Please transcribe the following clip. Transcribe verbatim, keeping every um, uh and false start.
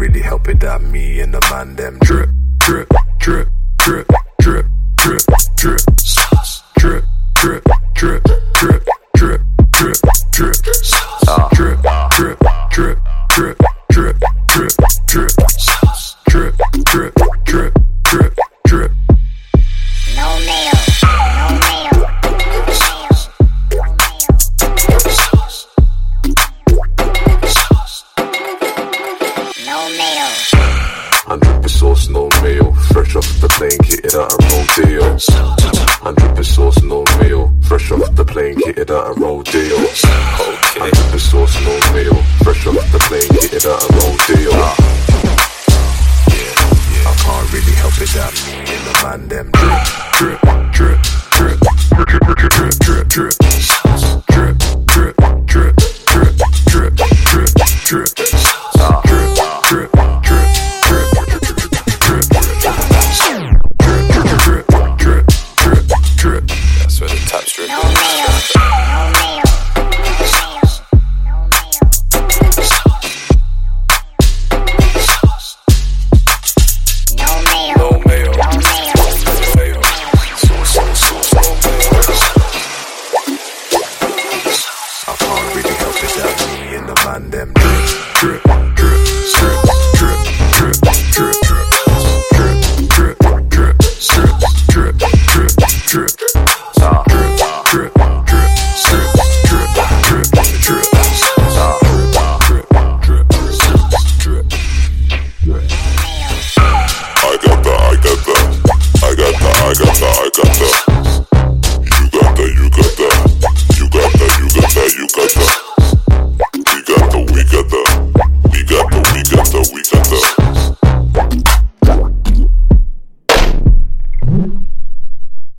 really help it that me and the man them drip, drip, drip, drip, drip, drip, drip, sauce, drip, drip, drip, drip, drip, drip, drip, sauce, drip, drip, drip, drip, drip, drip, drip, sauce, drip, drip, drip, drip, drip. No mayo, no mayo, sauce, sauce, sauce, no mayo. Hundred percent sauce, no mayo. Fresh off the plane, kitted out a rodeo. Hundred percent sauce, no mayo. Fresh off the plane, kitted out a rodeo.